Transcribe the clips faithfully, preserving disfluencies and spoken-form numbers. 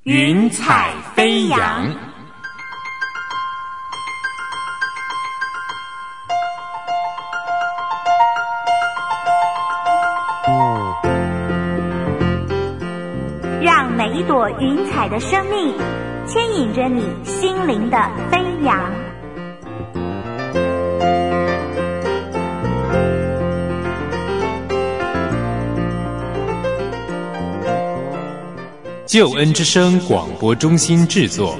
云彩飞扬。 让每一朵云彩的生命牵引着你心灵的飞扬。 救恩之声广播中心制作。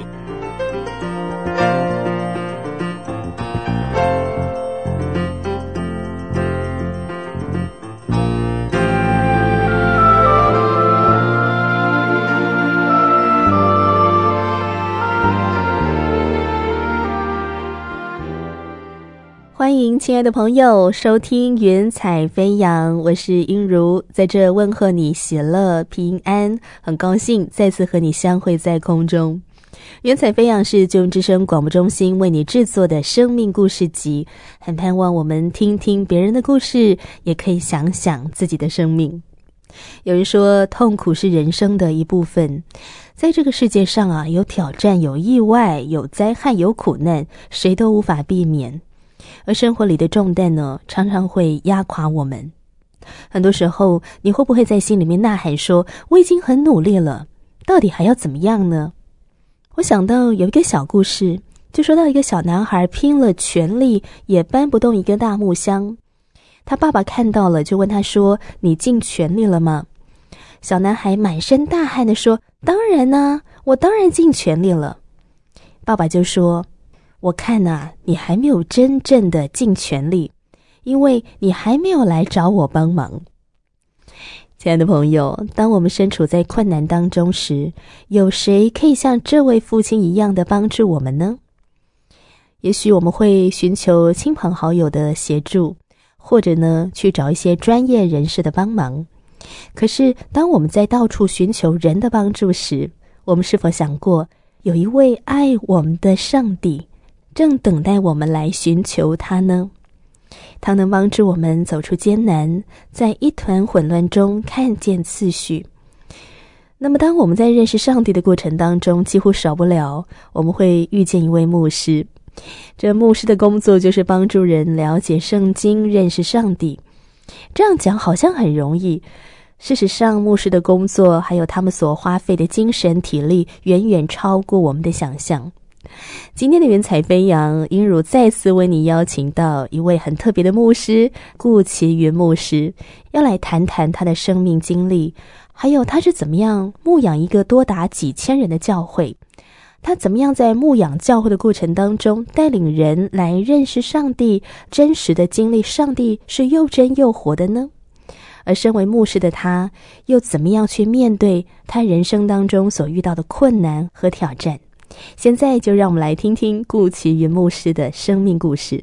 欢迎亲爱的朋友收听云彩飞扬，我是英如，在这问候你喜乐平安，很高兴再次和你相会在空中。云彩飞扬是救恩之声广播中心为你制作的生命故事集，很盼望我们听听别人的故事，也可以想想自己的生命。有人说痛苦是人生的一部分，在这个世界上啊，有挑战，有意外，有灾害，有苦难，谁都无法避免。而生活里的重担呢，常常会压垮我们。很多时候，你会不会在心里面呐喊说，我已经很努力了，到底还要怎么样呢？我想到有一个小故事，就说到一个小男孩拼了全力也搬不动一个大木箱，他爸爸看到了就问他说，你尽全力了吗？小男孩满身大汗地说，当然啊，我当然尽全力了。爸爸就说，我看啊，你还没有真正的尽全力，因为你还没有来找我帮忙。亲爱的朋友，当我们身处在困难当中时，有谁可以像这位父亲一样的帮助我们呢？也许我们会寻求亲朋好友的协助，或者呢，去找一些专业人士的帮忙。可是当我们在到处寻求人的帮助时，我们是否想过，有一位爱我们的上帝正等待我们来寻求他呢？他能帮助我们走出艰难，在一团混乱中看见次序。那么当我们在认识上帝的过程当中，几乎少不了我们会遇见一位牧师。这牧师的工作就是帮助人了解圣经，认识上帝。这样讲好像很容易，事实上牧师的工作还有他们所花费的精神体力远远超过我们的想象。今天的云彩飞扬，英如再次为你邀请到一位很特别的牧师，顾其云牧师，要来谈谈他的生命经历，还有他是怎么样牧养一个多达几千人的教会，他怎么样在牧养教会的过程当中带领人来认识上帝，真实的经历上帝是又真又活的呢？而身为牧师的他，又怎么样去面对他人生当中所遇到的困难和挑战？现在就让我们来听听顾其云牧师的生命故事。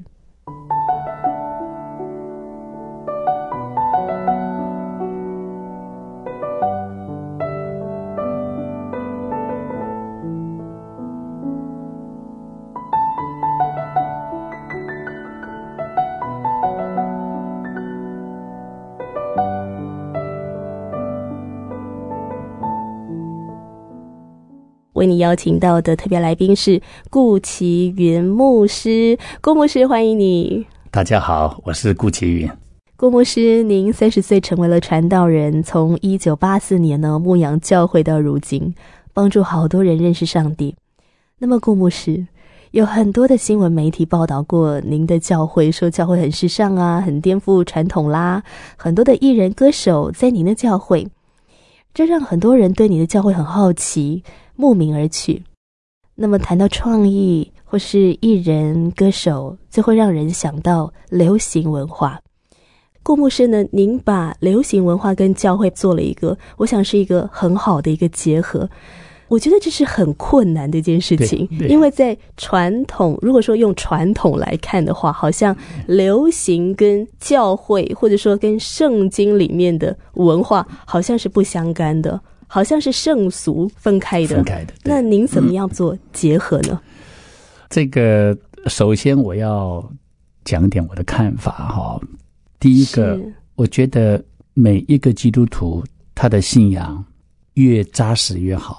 为你邀请到的特别来宾是顾其云牧师。顾牧师，欢迎你。 大家好，我是顾其云。 顾牧师，您三十岁成为了传道人，从一九八四年呢牧养教会到如今，帮助好多人认识上帝。那么顾牧师，有很多的新闻媒体报道过您的教会，说教会很时尚啊，很颠覆传统啦，很多的艺人歌手在您的教会，这让很多人对你的教会很好奇，慕名而去。那么谈到创意或是艺人歌手，就会让人想到流行文化。顾牧师呢，您把流行文化跟教会做了一个，我想是一个很好的一个结合。我觉得这是很困难的一件事情，因为在传统，如果说用传统来看的话，好像流行跟教会或者说跟圣经里面的文化好像是不相干的，好像是圣俗分开的。 分开的。 那您怎么样做结合呢？嗯、 这个首先我要讲点我的看法哈。第一个，我觉得每一个基督徒他的信仰越扎实越好。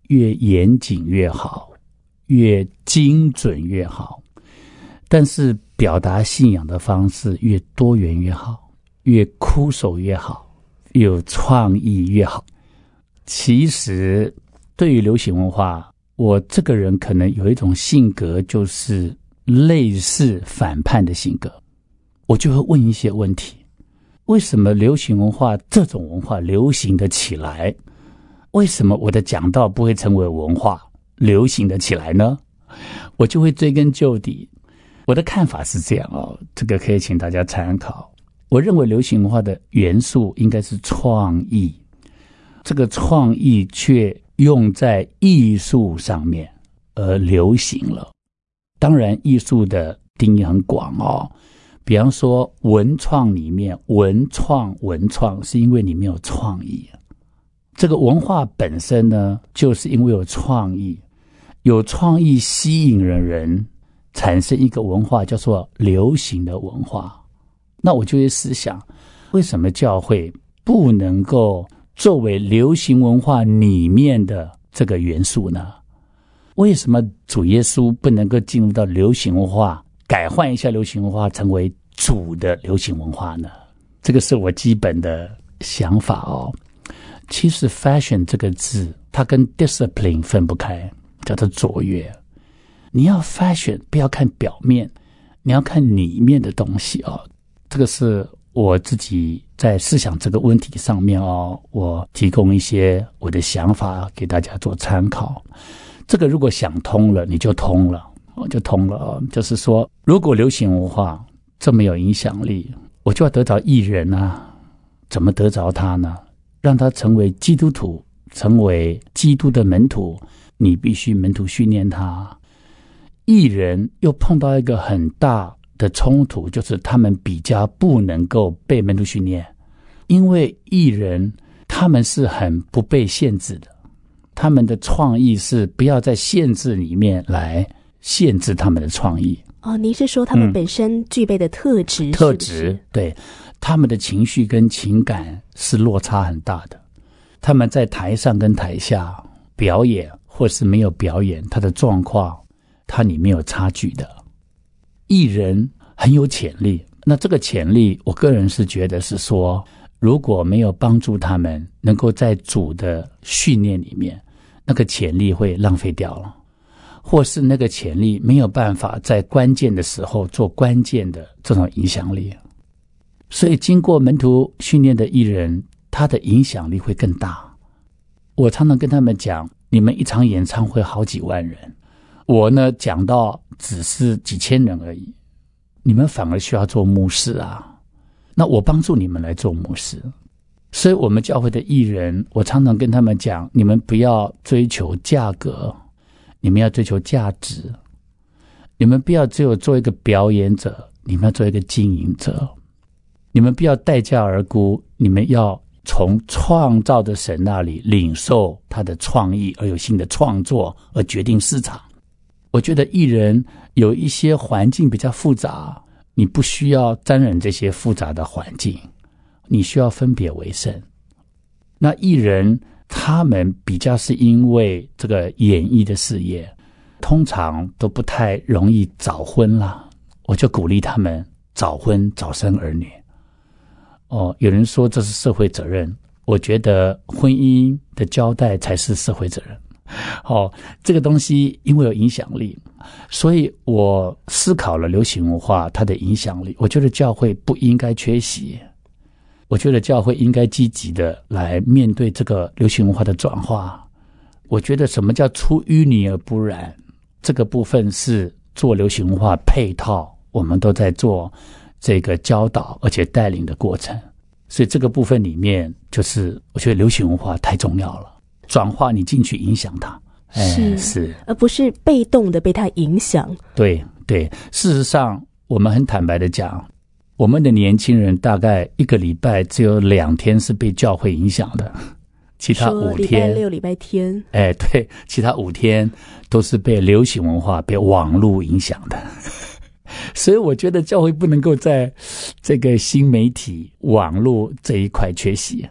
越严谨越好，越精准越好，但是表达信仰的方式越多元越好，越枯手越好，越有创意越好。其实对于流行文化，我这个人可能有一种性格，就是类似反叛的性格。我就会问一些问题，为什么流行文化这种文化流行的起来？为什么我的讲道不会成为文化流行的起来呢？我就会追根究底。我的看法是这样哦，这个可以请大家参考。我认为流行文化的元素应该是创意，这个创意却用在艺术上面而流行了。当然艺术的定义很广哦，比方说文创里面，文创文创是因为你没有创意。这个文化本身呢，就是因为有创意，有创意吸引了人，产生一个文化叫做流行的文化。那我就会思想，为什么教会不能够作为流行文化里面的这个元素呢？为什么主耶稣不能够进入到流行文化，改换一下流行文化成为主的流行文化呢？这个是我基本的想法哦。其实 fashion 这个字它跟 discipline 分不开，叫做卓越。你要 fashion 不要看表面，你要看里面的东西哦。这个是我自己在思想这个问题上面哦，我提供一些我的想法给大家做参考。这个如果想通了，你就通了，就通了哦。就是说，如果流行文化这么有影响力，我就要得着艺人啊，怎么得着他呢？让他成为基督徒，成为基督的门徒，你必须门徒训练他。艺人又碰到一个很大的冲突，就是他们比较不能够被门徒训练，因为艺人他们是很不被限制的，他们的创意是不要在限制里面来限制他们的创意。 哦，您是说他们本身具备的特质、嗯、 特质，对，他们的情绪跟情感是落差很大的。他们在台上跟台下表演或是没有表演，他的状况他里面有差距的。艺人很有潜力，那这个潜力我个人是觉得是说，如果没有帮助他们能够在主的训练里面，那个潜力会浪费掉了，或是那个潜力没有办法在关键的时候做关键的这种影响力。所以经过门徒训练的艺人，他的影响力会更大。我常常跟他们讲，你们一场演唱会好几万人，我呢讲到只是几千人而已，你们反而需要做牧师啊，那我帮助你们来做牧师。所以我们教会的艺人，我常常跟他们讲，你们不要追求价格，你们要追求价值。你们不要只有做一个表演者，你们要做一个经营者。你们不要待价而沽，你们要从创造的神那里领受他的创意，而有新的创作，而决定市场。我觉得艺人有一些环境比较复杂，你不需要沾染这些复杂的环境，你需要分别为圣。那艺人他们比较是因为这个演艺的事业，通常都不太容易早婚啦，我就鼓励他们早婚早生儿女。哦，有人说这是社会责任，我觉得婚姻的交代才是社会责任。哦，这个东西因为有影响力，所以我思考了流行文化它的影响力。我觉得教会不应该缺席，我觉得教会应该积极的来面对这个流行文化的转化。我觉得什么叫出淤泥而不染，这个部分是做流行文化配套，我们都在做这个教导而且带领的过程。所以这个部分里面，就是我觉得流行文化太重要了，转化你进去影响它， 是、 哎、是， 而不是被动的被它影响。 对对，事实上我们很坦白的讲，我们的年轻人大概一个礼拜只有两天是被教会影响的，其他五天， 礼拜六、礼拜天， 哎，对，其他五天都是被流行文化、被网络影响的。所以我觉得教会不能够在这个新媒体网络这一块缺席，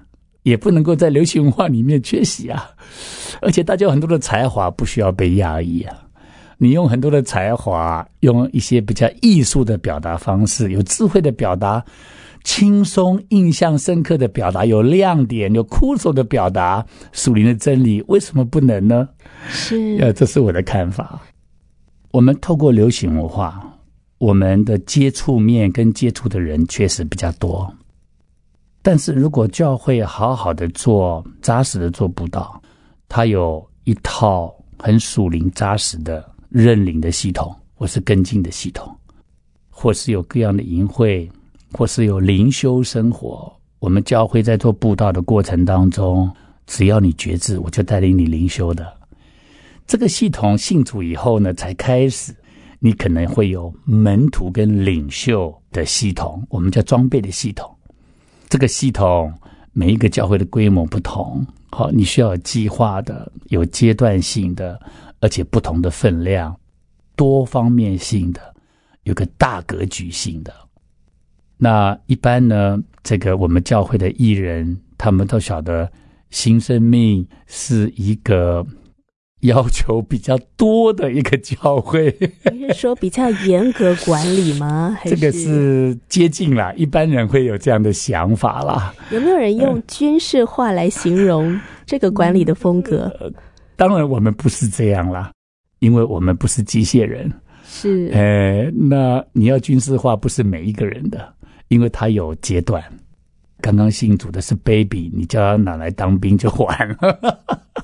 也不能够在流行文化里面缺席啊。而且大家有很多的才华，不需要被压抑啊。你用很多的才华，用一些比较艺术的表达方式，有智慧的表达，轻松印象深刻的表达，有亮点，有酷手的表达属灵的真理，为什么不能呢？ 是， 呃，这是我的看法。我们透过流行文化，我们的接触面跟接触的人确实比较多，但是如果教会好好的做，扎实的做布道，它有一套很属灵扎实的认领的系统，或是跟进的系统，或是有各样的营会，或是有灵修生活。我们教会在做布道的过程当中，只要你觉知，我就带领你灵修的。这个系统信主以后呢，才开始你可能会有门徒跟领袖的系统，我们叫装备的系统。这个系统每一个教会的规模不同，好，你需要有计划的，有阶段性的，而且不同的分量，多方面性的，有个大格局性的。那一般呢，这个我们教会的艺人，他们都晓得新生命是一个要求比较多的一个教会。 你是说比较严格管理吗？还是这个是接近啦，一般人会有这样的想法啦。 有没有人用军事化来形容这个管理的风格？ 呃、当然我们不是这样啦，因为我们不是机械人。 是， 呃，那你要军事化不是每一个人的，因为他有阶段。刚刚信主的是 baby， 你叫他拿来当兵就完了。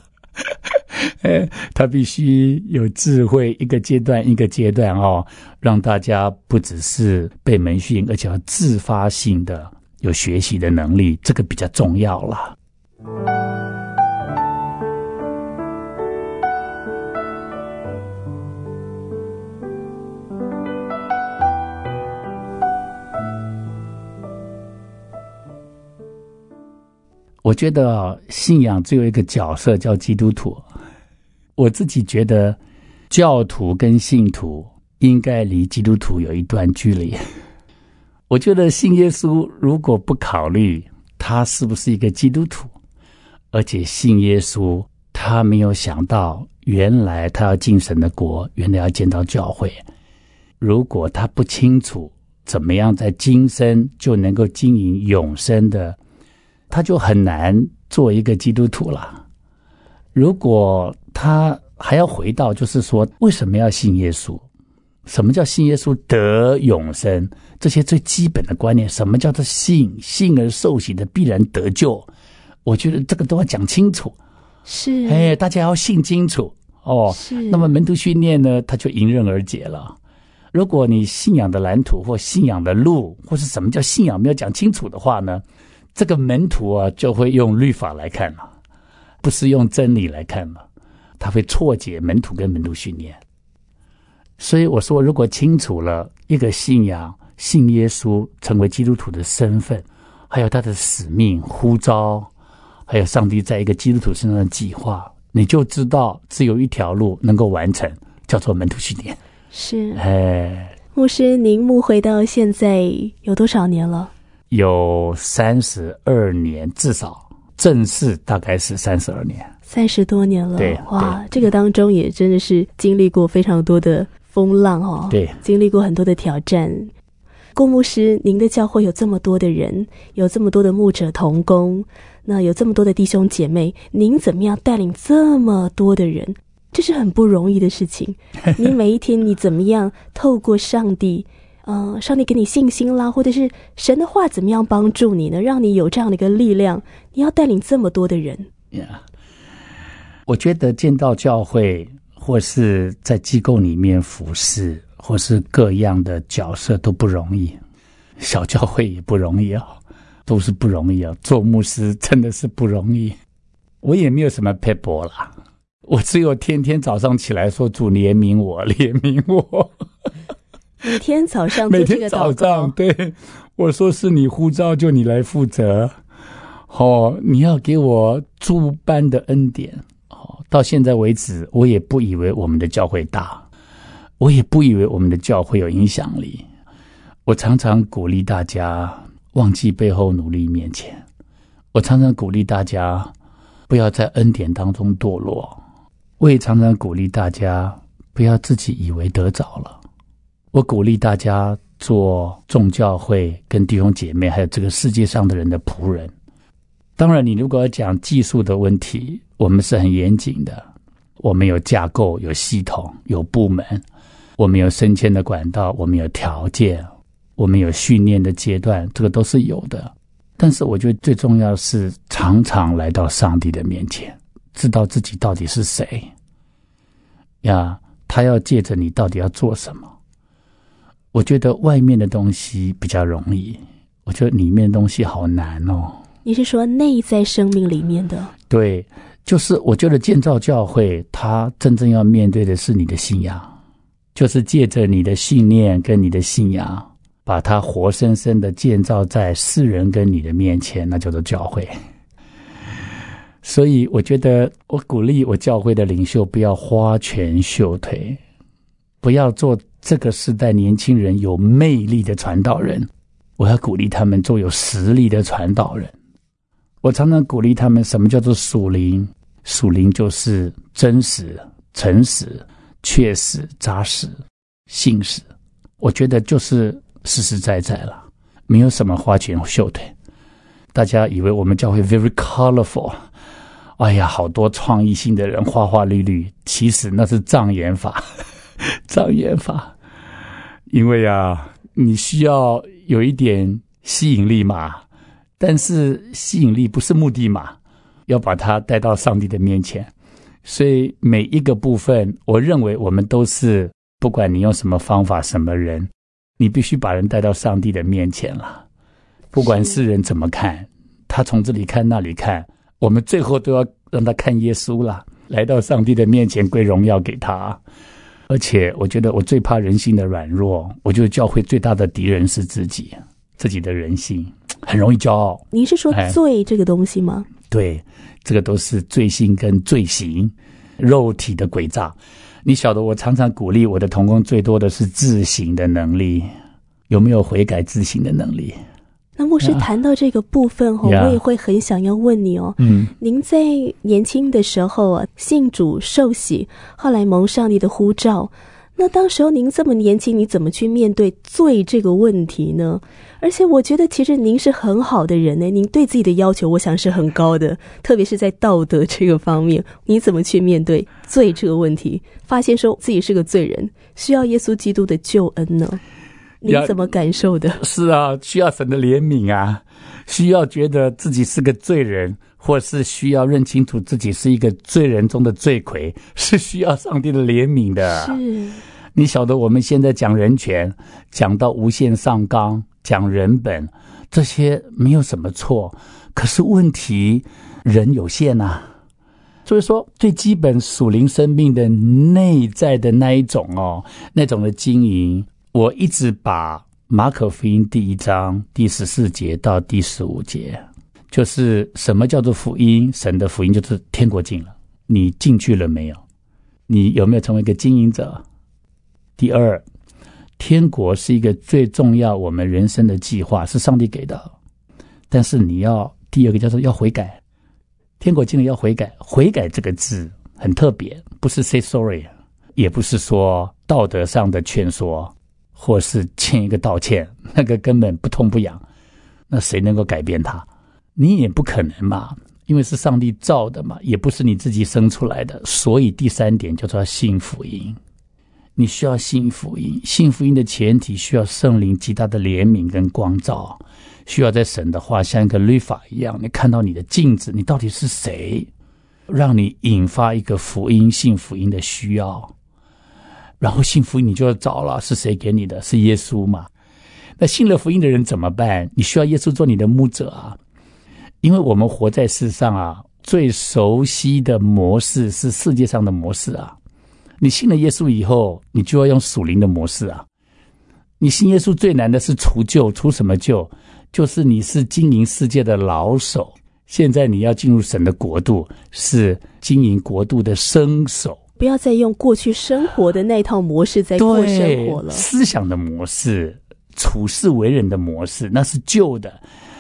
他必须有智慧，一个阶段一个阶段哦，让大家不只是被门训，而且要自发性的有学习的能力，这个比较重要啦。我觉得信仰只有一个角色叫基督徒。我自己觉得教徒跟信徒应该离基督徒有一段距离。我觉得信耶稣如果不考虑他是不是一个基督徒，而且信耶稣他没有想到原来他要进神的国，原来要见到教会，如果他不清楚怎么样在今生就能够经营永生的，他就很难做一个基督徒了。如果他还要回到就是说为什么要信耶稣，什么叫信耶稣得永生，这些最基本的观念，什么叫做信，信而受洗的必然得救，我觉得这个都要讲清楚。 是， 哎，大家要信清楚哦。那么门徒训练呢，他就迎刃而解了。如果你信仰的蓝图或信仰的路，或是什么叫信仰没有讲清楚的话呢，这个门徒啊就会用律法来看了，不是用真理来看了，他会错解门徒跟门徒训练。所以我说，如果清楚了一个信仰，信耶稣成为基督徒的身份，还有他的使命呼召，还有上帝在一个基督徒身上的计划，你就知道只有一条路能够完成，叫做门徒训练。 是， 哎， 牧师，您牧会到现在有多少年了？ 有三十二年，至少正式大概是三十二年， 三十多年了。 对， 哇，这个当中也真的是经历过非常多的风浪哦， 对， 经历过很多的挑战。郭牧师，您的教会有这么多的人，有这么多的牧者同工，那有这么多的弟兄姐妹，您怎么样带领这么多的人？这是很不容易的事情。你每一天你怎么样透过上帝呃，上帝给你信心啦，或者是神的话怎么样帮助你呢，让你有这样的一个力量，你要带领这么多的人。 yeah. 我觉得建造教会或是在机构里面服侍，或是各样的角色都不容易，小教会也不容易啊，都是不容易啊。做牧师真的是不容易，我也没有什么撇步啦，我只有天天早上起来说主怜悯我，怜悯我。 每天早上做这个祷告， 每天早上，对，我说是你呼召就你来负责，哦，你要给我诸般的恩典。哦，到现在为止，我也不以为我们的教会大，我也不以为我们的教会有影响力。我常常鼓励大家忘记背后，努力面前。 我常常鼓励大家不要在恩典当中堕落，我也常常鼓励大家不要自己以为得着了。我鼓励大家做众教会跟弟兄姐妹还有这个世界上的人的仆人。当然你如果要讲技术的问题，我们是很严谨的，我们有架构，有系统，有部门，我们有升迁的管道，我们有条件，我们有训练的阶段，这个都是有的。但是我觉得最重要的是常常来到上帝的面前，知道自己到底是谁呀，他要借着你到底要做什么。我觉得外面的东西比较容易，我觉得里面的东西好难哦。 你是说内在生命里面的？ 对，就是我觉得建造教会它真正要面对的是你的信仰，就是借着你的信念跟你的信仰把它活生生的建造在世人跟你的面前，那叫做教会。所以我觉得我鼓励我教会的领袖不要花拳绣腿，不要做这个时代年轻人有魅力的传道人，我要鼓励他们做有实力的传道人。我常常鼓励他们，什么叫做属灵？属灵就是真实、诚实、确实、扎实、信实。我觉得就是实实在在了，没有什么花拳绣腿。大家以为我们教会 very colorful， 哎呀，好多创意性的人，花花绿绿，其实那是障眼法。障眼法，因为啊，你需要有一点吸引力嘛，但是吸引力不是目的嘛，要把它带到上帝的面前。所以每一个部分，我认为我们都是，不管你用什么方法什么人，你必须把人带到上帝的面前了。不管世人怎么看，他从这里看那里看，我们最后都要让他看耶稣了，来到上帝的面前归荣耀给他。而且我觉得我最怕人性的软弱，我觉得教会最大的敌人是自己，自己的人性很容易骄傲。 您是说罪这个东西吗？ 对，这个都是罪性跟罪行，肉体的诡诈。你晓得我常常鼓励我的同工最多的是自省的能力，有没有悔改自省的能力？ 那牧师谈到这个部分哦， yeah. 我也会很想要问你哦。 嗯， 您在年轻的时候啊，信主受洗，后来蒙上帝的呼召，那当时候您这么年轻，你怎么去面对罪这个问题呢？而且我觉得其实您是很好的人呢，您对自己的要求我想是很高的，特别是在道德这个方面，你怎么去面对罪这个问题？发现说自己是个罪人，需要耶稣基督的救恩呢？你怎么感受的？ 是啊，需要神的怜悯啊，需要觉得自己是个罪人，或是需要认清楚自己是一个罪人中的罪魁，是需要上帝的怜悯的。 是， 你晓得我们现在讲人权，讲到无限上纲，讲人本，这些没有什么错，可是问题人有限啊。所以说最基本属灵生命的内在的那一种哦，那种的经营，我一直把马可福音第一章第十四节到第十五节，就是什么叫做福音？神的福音就是天国近了，你进去了没有？你有没有成为一个经营者？第二，天国是一个最重要我们人生的计划，是上帝给的，但是你要第二个叫做要悔改，天国近了要悔改。悔改这个字很特别，不是 say sorry， 也不是说道德上的劝说，或是欠一个道歉，那个根本不痛不痒，那谁能够改变它？你也不可能嘛，因为是上帝造的嘛，也不是你自己生出来的。所以第三点叫做信福音，你需要信福音。信福音的前提需要圣灵极大的怜悯跟光照，需要在神的话像一个律法一样，你看到你的镜子，你到底是谁，让你引发一个福音信福音的需要。然后信福音你就要找了，是谁给你的？是耶稣嘛。那信了福音的人怎么办？你需要耶稣做你的牧者啊。因为我们活在世上啊，最熟悉的模式是世界上的模式啊。你信了耶稣以后，你就要用属灵的模式啊。你信耶稣最难的是除旧，除什么旧？就是你是经营世界的老手，现在你要进入神的国度，是经营国度的生手。 不要再用过去生活的那套模式在过生活了。 思想的模式，处事为人的模式，那是旧的。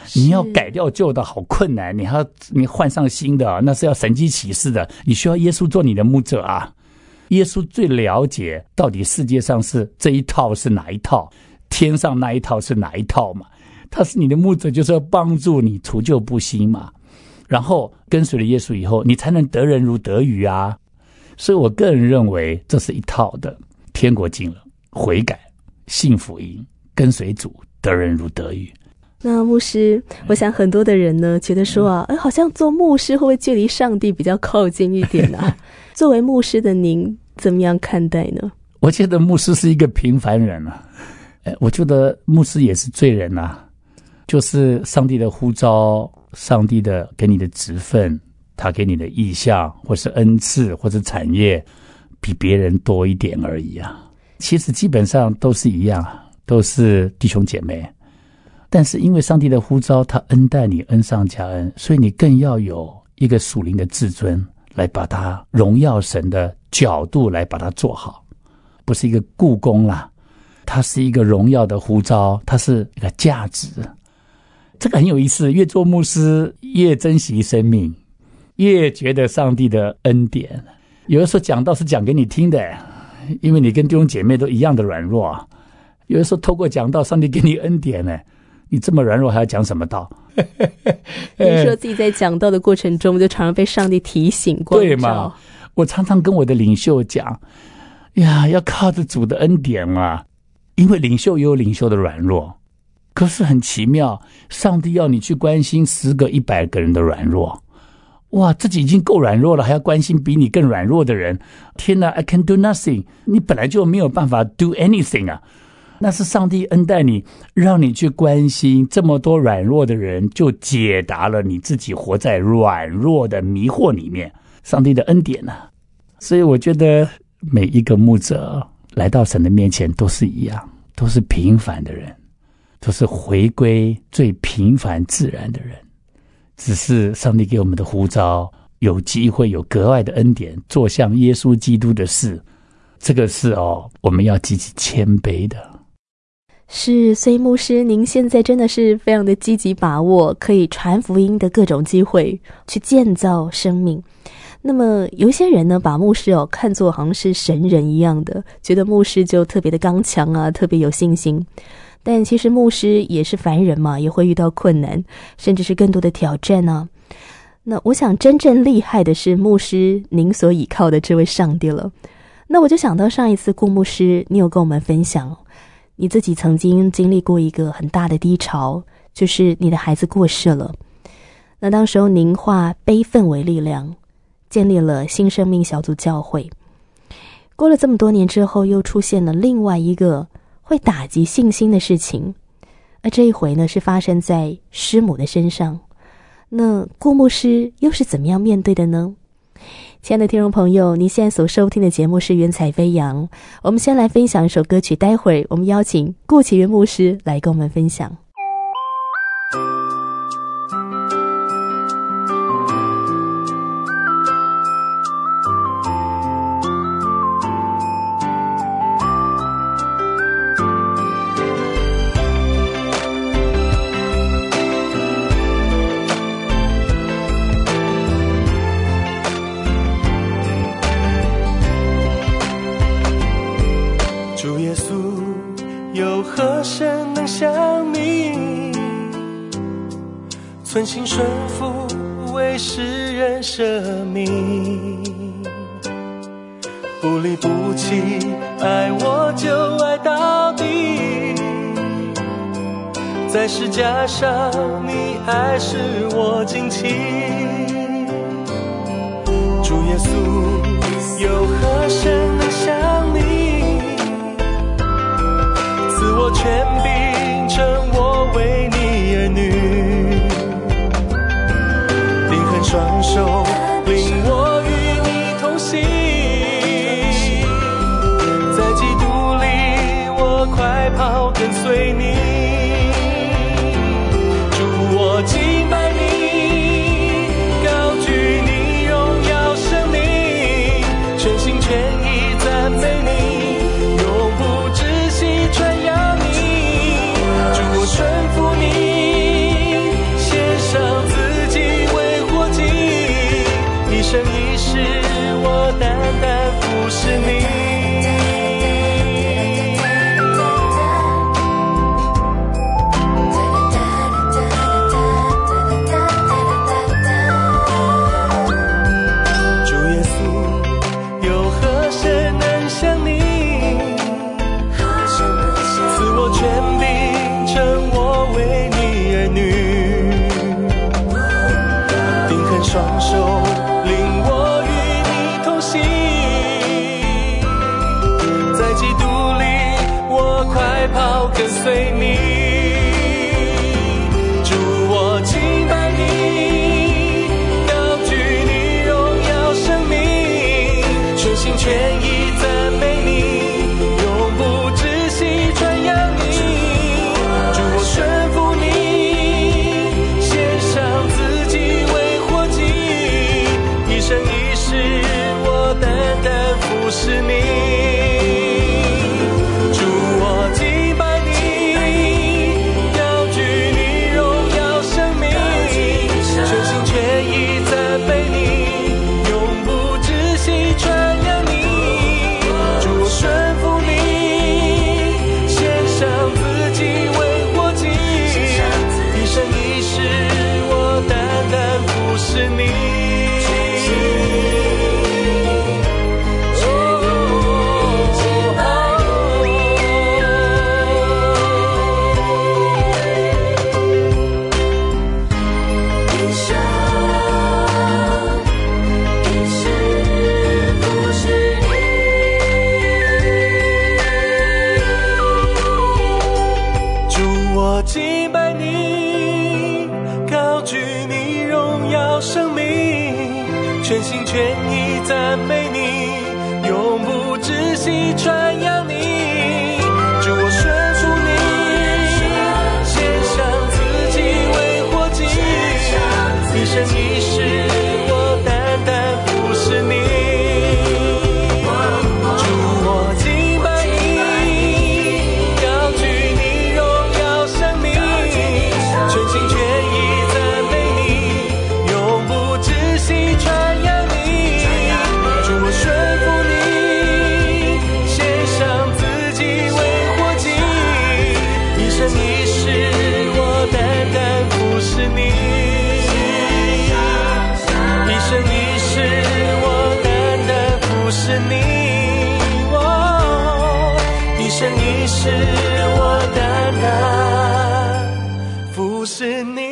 你要改掉旧的好困难，你要你换上新的，那是要神迹启示的，你需要耶稣做你的牧者啊。耶稣最了解到底世界上是这一套是哪一套，天上那一套是哪一套嘛。他是你的牧者，就是要帮助你除旧布新嘛。然后跟随了耶稣以后，你才能得人如得鱼啊。所以我个人认为这是一套的，天国近了，悔改，信福音，跟随主，得人如得鱼。 那牧师，我想很多的人呢觉得说啊，哎，好像做牧师会不会距离上帝比较靠近一点啊？作为牧师的您怎么样看待呢？ 我觉得牧师是一个平凡人啊，我觉得牧师也是罪人啊，就是上帝的呼召，上帝的给你的职分，他给你的意向或是恩赐或是产业比别人多一点而已啊。其实基本上都是一样，都是弟兄姐妹，但是因为上帝的呼召，他恩待你，恩上加恩，所以你更要有一个属灵的自尊，来把它荣耀神的角度来把它做好，不是一个雇工啦，它是一个荣耀的呼召，它是一个价值。这个很有意思，越做牧师越珍惜生命，越觉得上帝的恩典。有的时候讲道是讲给你听的，因为你跟弟兄姐妹都一样的软弱。有的时候透过讲道，上帝给你恩典呢，你这么软弱还要讲什么道？ 你说自己在讲道的过程中就常常被上帝提醒光照。 对嘛？我常常跟我的领袖讲呀，要靠着主的恩典嘛，因为领袖也有领袖的软弱。可是很奇妙，上帝要你去关心十个一百个人的软弱，哇，自己已经够软弱了，还要关心比你更软弱的人。天哪 I can do nothing， 你本来就没有办法 do anything 啊。那是上帝恩待你，让你去关心这么多软弱的人，就解答了你自己活在软弱的迷惑里面，上帝的恩典啊。所以我觉得每一个牧者来到神的面前都是一样，都是平凡的人，都是回归最平凡自然的人，只是上帝给我们的呼召，有机会有格外的恩典，做像耶稣基督的事，这个是哦，我们要积极谦卑的。 是，所以牧师您现在真的是非常的积极把握可以传福音的各种机会，去建造生命。那么有一些人呢，把牧师哦看作好像是神人一样的，觉得牧师就特别的刚强啊，特别有信心。但其实牧师也是凡人嘛，也会遇到困难，甚至是更多的挑战啊。那我想真正厉害的是牧师您所倚靠的这位上帝了。那我就想到上一次顾牧师你有跟我们分享，你自己曾经经历过一个很大的低潮，就是你的孩子过世了。那当时候您化悲愤为力量，建立了新生命小组教会。过了这么多年之后，又出现了另外一个会打击信心的事情，而这一回呢，是发生在师母的身上。那顾牧师又是怎么样面对的呢？亲爱的听众朋友，你现在所收听的节目是云彩飞扬，我们先来分享一首歌曲，待会儿我们邀请顾启源牧师来跟我们分享。 存心顺服，为世人舍命，不离不弃，爱我就爱到底。在石架上，你爱使我惊奇。主耶稣，有何神能像你？赐我权柄，称我为你儿女。双手领我与你同行，在基督里我快跑跟随你。主我敬拜你，高举你荣耀生命，全心全意赞美你，永不止息传扬你。主我顺服你， 赛跑跟随你。主，我敬拜你，高举你荣耀生命，全心全意赞美你，永不止息传扬你。主，我顺服你，献上自己为活祭，一生一世我单单服侍你。全心全意赞美你，永不止息传扬你。主，我顺服你，献上自己为活祭，一生一世我单单服侍你。主，我敬拜你，高举你荣耀生命，全心全意赞美你，永不止息传你，哦，一生一世我单单服侍你。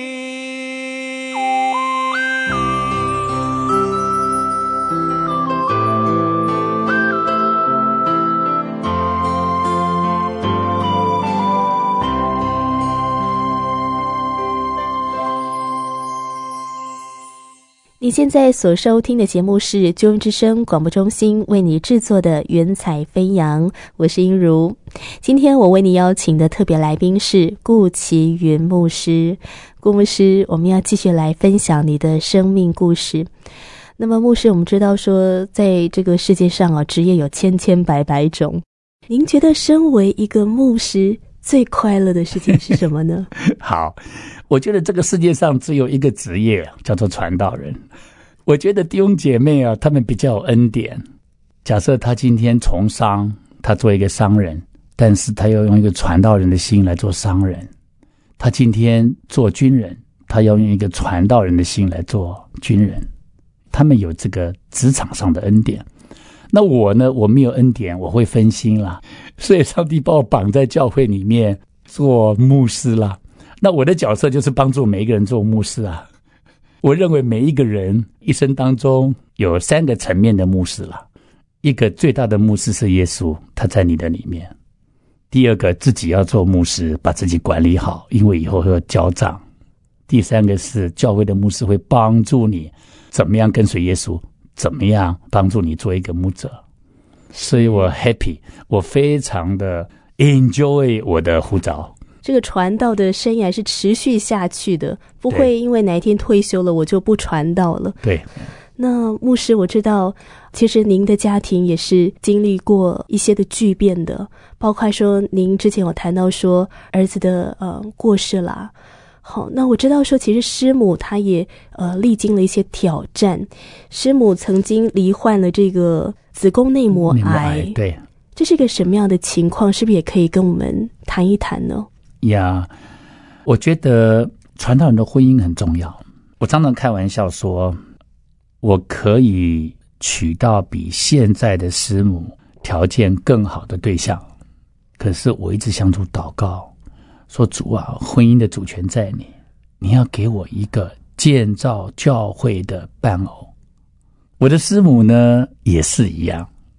你现在所收听的节目是救恩之声广播中心为你制作的云彩飞扬，我是英如。今天我为你邀请的特别来宾是顾其云牧师。顾牧师，我们要继续来分享你的生命故事。那么牧师，我们知道说在这个世界上啊，职业有千千百百种，您觉得身为一个牧师最快乐的事情是什么呢？ 好，我觉得这个世界上只有一个职业叫做传道人。我觉得弟兄姐妹啊，他们比较有恩典。假设他今天从商，他做一个商人，但是他要用一个传道人的心来做商人。他今天做军人，他要用一个传道人的心来做军人。他们有这个职场上的恩典。那我呢，我没有恩典，我会分心啦，所以上帝把我绑在教会里面做牧师啦。那我的角色就是帮助每一个人做牧师啊。我认为每一个人一生当中有三个层面的牧师啦。一个最大的牧师是耶稣，他在你的里面。第二个，自己要做牧师，把自己管理好，因为以后会有交账。第三个是教会的牧师会帮助你怎么样跟随耶稣，怎么样帮助你做一个牧者。所以我 happy， 我非常的 enjoy 我的呼召。 这个传道的生涯是持续下去的，不会因为哪一天退休了我就不传道了。 对。 那牧师，我知道其实您的家庭也是经历过一些的巨变的，包括说您之前有谈到说儿子的呃过世啦。好，那我知道说其实师母她也呃历经了一些挑战，师母曾经罹患了这个子宫内膜癌。 内膜癌，对。 这是一个什么样的情况？是不是也可以跟我们谈一谈呢？ 呀，我觉得传道人的婚姻很重要。我常常开玩笑说，我可以娶到比现在的师母条件更好的对象，可是我一直向主祷告说，主啊，婚姻的主权在你，你要给我一个建造教会的伴偶。我的师母呢也是一样，她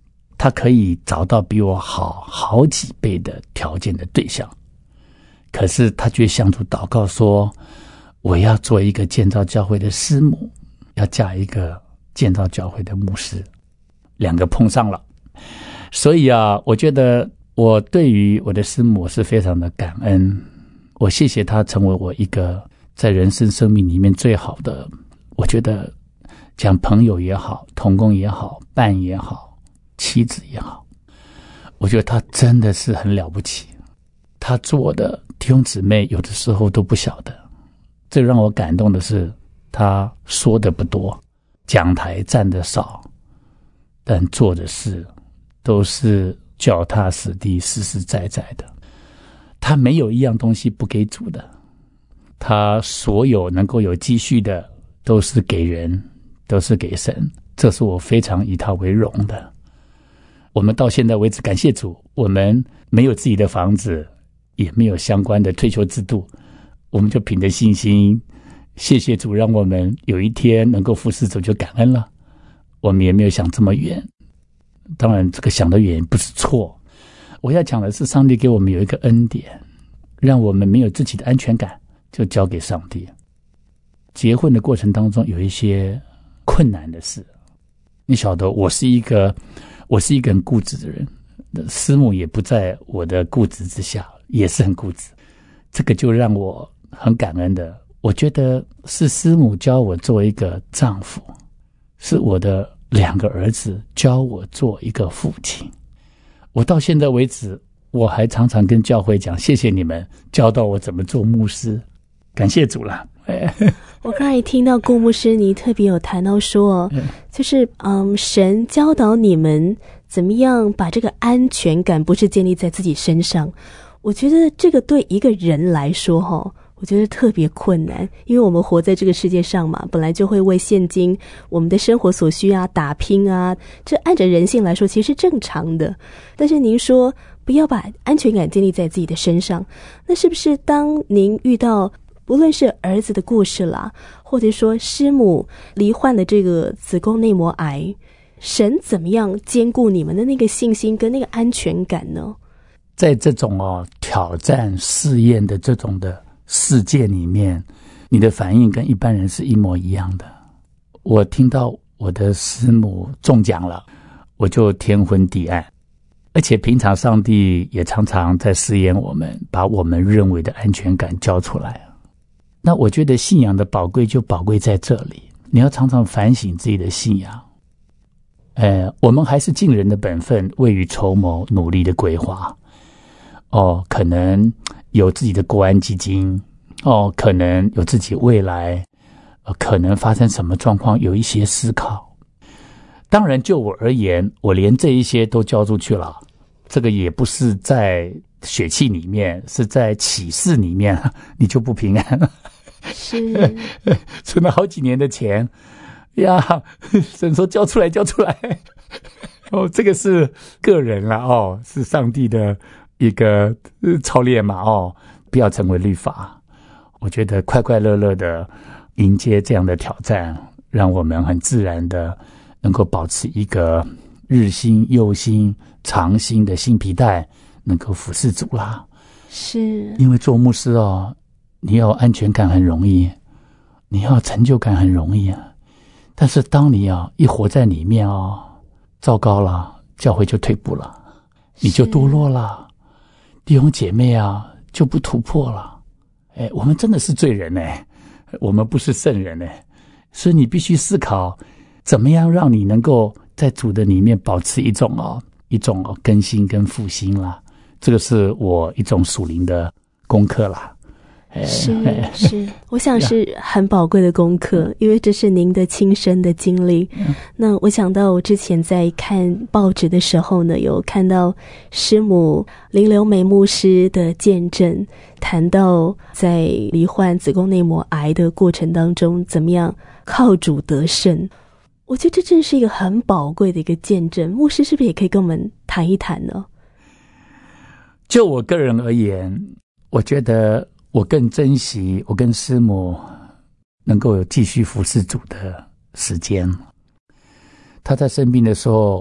他可以找到比我好好几倍的条件的对象，可是他却向主祷告说，我要做一个建造教会的师母，要嫁一个建造教会的牧师，两个碰上了。所以啊，我觉得我对于我的师母是非常的感恩，我谢谢她成为我一个在人生生命里面最好的，我觉得讲朋友也好，同工也好，伴也好，妻子也好，我觉得她真的是很了不起。她做的弟兄姊妹有的时候都不晓得，最让我感动的是她说的不多，讲台站的少，但做的事都是脚踏实地实实在在的。他没有一样东西不给主的，他所有能够有积蓄的都是给人，都是给神，这是我非常以他为荣的。我们到现在为止，感谢主，我们没有自己的房子，也没有相关的退休制度，我们就凭着信心，谢谢主让我们有一天能够服侍主，就感恩了。我们也没有想这么远，当然这个想的远不是错，我要讲的是上帝给我们有一个恩典，让我们没有自己的安全感，就交给上帝。结婚的过程当中有一些困难的事，你晓得我是一个我是一个很固执的人，师母也不在我的固执之下，也是很固执，这个就让我很感恩的。我觉得是师母教我做一个丈夫，是我的两个儿子教我做一个父亲。我到现在为止，我还常常跟教会讲，谢谢你们教导我怎么做牧师，感谢主了。 我刚才听到顾牧师你特别有谈到说，就是嗯，神教导你们怎么样把这个安全感不是建立在自己身上。我觉得这个对一个人来说齁，我觉得特别困难，因为我们活在这个世界上嘛，本来就会为现今我们的生活所需啊打拼啊，这按着人性来说其实是正常的。但是您说不要把安全感建立在自己的身上，那是不是当您遇到不论是儿子的故事啦，或者说师母罹患的这个子宫内膜癌，神怎么样兼顾你们的那个信心跟那个安全感呢？ 在这种哦挑战试验的这种的世界里面，你的反应跟一般人是一模一样的。我听到我的师母中奖了，我就天昏地暗，而且平常上帝也常常在试验我们，把我们认为的安全感交出来。那我觉得信仰的宝贵就宝贵在这里，你要常常反省自己的信仰。呃，我们还是尽人的本分，未雨绸缪，努力的规划。哦，可能有自己的国安基金，哦，可能有自己未来，呃，可能发生什么状况，有一些思考。当然，就我而言，我连这一些都交出去了，这个也不是在血气里面，是在启示里面，你就不平安了。 是存了好几年的钱呀，神说交出来，交出来。哦，这个是个人啦，哦，是上帝的一个操练嘛，哦，不要成为律法。我觉得快快乐乐的迎接这样的挑战，让我们很自然的能够保持一个日新又新常新的新皮带，能够服侍主啦。 是因为做牧师哦，你要有安全感很容易，你要有成就感很容易啊。但是当你啊一活在里面哦，糟糕了，教会就退步了，你就堕落了，弟兄姐妹啊就不突破了。哎，我们真的是罪人哎，我们不是圣人哎，所以你必须思考，怎么样让你能够在主的里面保持一种哦一种哦更新跟复兴啦。这个是我一种属灵的功课啦。 是是，我想是很宝贵的功课，因为这是您的亲身的经历。那我想到我之前在看报纸的时候呢，有看到师母林留美牧师的见证，谈到在罹患子宫内膜癌的过程当中，怎么样靠主得胜。我觉得这真是一个很宝贵的一个见证，牧师是不是也可以跟我们谈一谈呢？ 就我个人而言，我觉得我更珍惜我跟师母能够有继续服侍主的时间。他在生病的时候，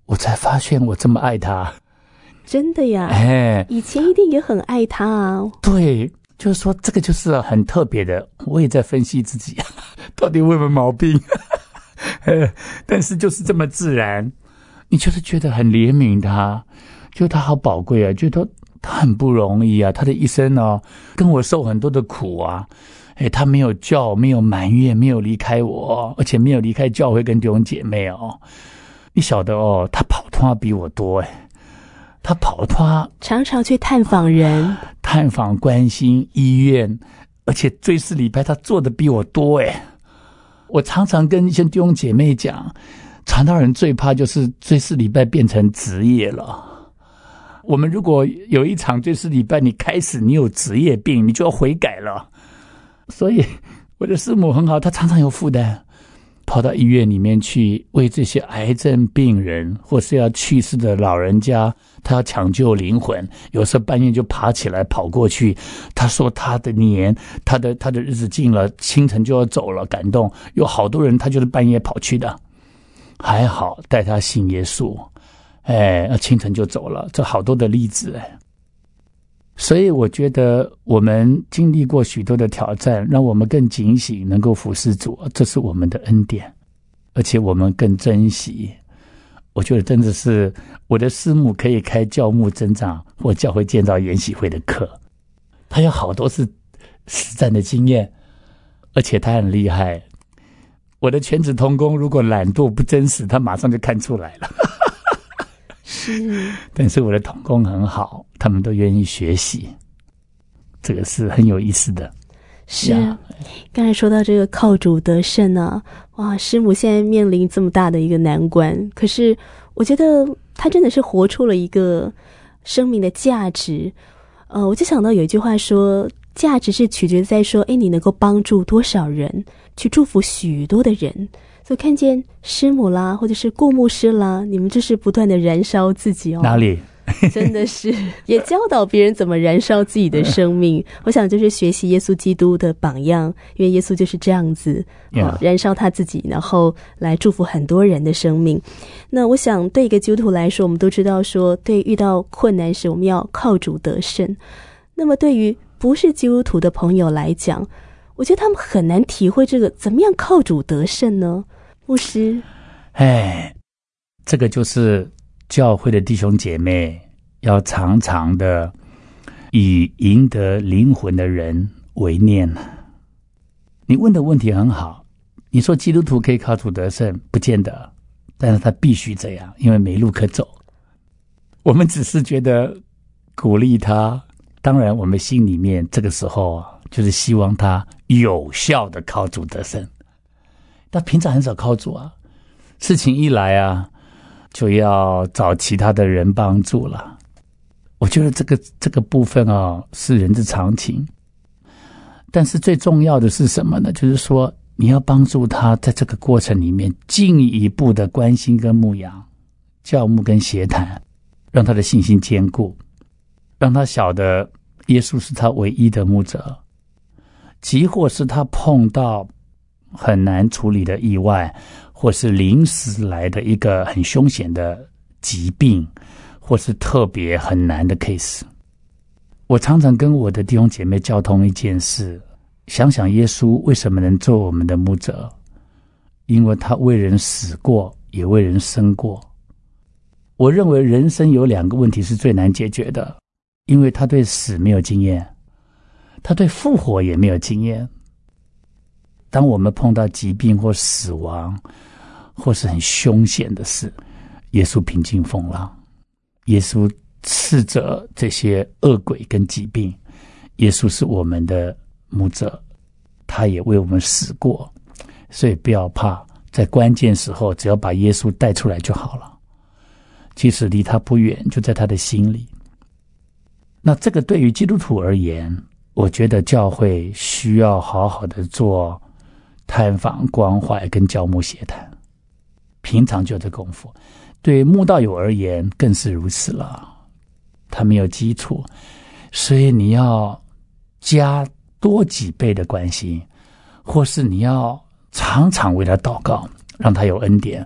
我才发现我这么爱他。 真的呀， 哎， 以前一定也很爱他啊。 对，就是说这个就是很特别的。我也在分析自己到底有没有毛病但是就是这么自然，你就是觉得很怜悯他，觉得他好宝贵啊，觉得他很不容易啊，他的一生哦，跟我受很多的苦啊，哎，他没有叫，没有埋怨，没有离开我，而且没有离开教会跟弟兄姐妹哦。你晓得哦，他跑脱比我多哎，他跑脱常常去探访人， 探访关心医院，而且追思礼拜他做的比我多哎。我常常跟一些弟兄姐妹讲，传道人最怕就是追思礼拜变成职业了。我们如果有一场追思礼拜，你开始你有职业病，你就要悔改了。所以我的师母很好，她常常有负担，跑到医院里面去为这些癌症病人或是要去世的老人家，她要抢救灵魂，有时候半夜就爬起来跑过去。她说她的年她的她的日子近了，清晨就要走了，感动有好多人她就是半夜跑去的，还好带她信耶稣，哎，清晨就走了，这好多的例子哎。所以我觉得我们经历过许多的挑战，让我们更警醒，能够服侍主，这是我们的恩典，而且我们更珍惜。我觉得真的是我的师母可以开教牧增长或教会建造研习会的课，他有好多是实战的经验，而且他很厉害。我的全职同工如果懒惰不真实，他马上就看出来了是， 但是我的同工很好，他们都愿意学习，这个是很有意思的。 是，刚才说到这个靠主得胜啊，哇，师母现在面临这么大的一个难关，可是我觉得她真的是活出了一个生命的价值。呃，我就想到有一句话说，价值是取决在说，哎，你能够帮助多少人，去祝福许多的人。所以看见师母啦，或者是顾牧师啦，你们就是不断的燃烧自己哦。 哪里？ 真的是也教导别人怎么燃烧自己的生命。我想就是学习耶稣基督的榜样，因为耶稣就是这样子、 yeah. 哦、燃烧他自己，然后来祝福很多人的生命。那我想对一个基督徒来说，我们都知道说，对遇到困难时我们要靠主得胜。那么对于不是基督徒的朋友来讲，我觉得他们很难体会这个怎么样靠主得胜呢？牧师， 哎，这个就是教会的弟兄姐妹要常常的以赢得灵魂的人为念。你问的问题很好，你说基督徒可以靠主得胜，不见得，但是他必须这样，因为没路可走。我们只是觉得鼓励他，当然我们心里面这个时候啊，就是希望他有效的靠主得胜。但平常很少靠主啊，事情一来啊，就要找其他的人帮助了。我觉得这个这个部分啊，是人之常情。但是最重要的是什么呢？就是说你要帮助他在这个过程里面进一步的关心跟牧养、教牧跟协谈，让他的信心坚固，让他晓得耶稣是他唯一的牧者。即或是他碰到很难处理的意外，或是临时来的一个很凶险的疾病，或是特别很难的 case， 我常常跟我的弟兄姐妹交通一件事，想想耶稣为什么能做我们的牧者，因为他为人死过，也为人生过。我认为人生有两个问题是最难解决的，因为他对死没有经验，他对复活也没有经验。当我们碰到疾病或死亡或是很凶险的事，耶稣平静风浪，耶稣斥责这些恶鬼跟疾病，耶稣是我们的牧者，他也为我们死过，所以不要怕，在关键时候只要把耶稣带出来就好了，即使离他不远，就在他的心里。那这个对于基督徒而言，我觉得教会需要好好的做探访、关怀跟教牧协谈，平常就有这功夫。对牧道友而言更是如此了，他没有基础，所以你要加多几倍的关心，或是你要常常为他祷告，让他有恩典，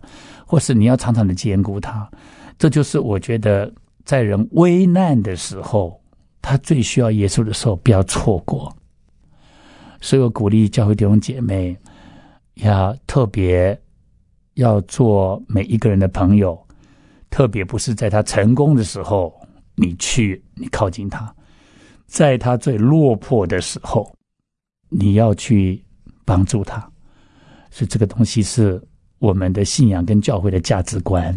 或是你要常常的兼顾他。这就是我觉得在人危难的时候，他最需要耶稣的时候，不要错过。所以我鼓励教会弟兄姐妹要特别要做每一个人的朋友，特别不是在他成功的时候你去你靠近他，在他最落魄的时候你要去帮助他。所以这个东西是我们的信仰跟教会的价值观。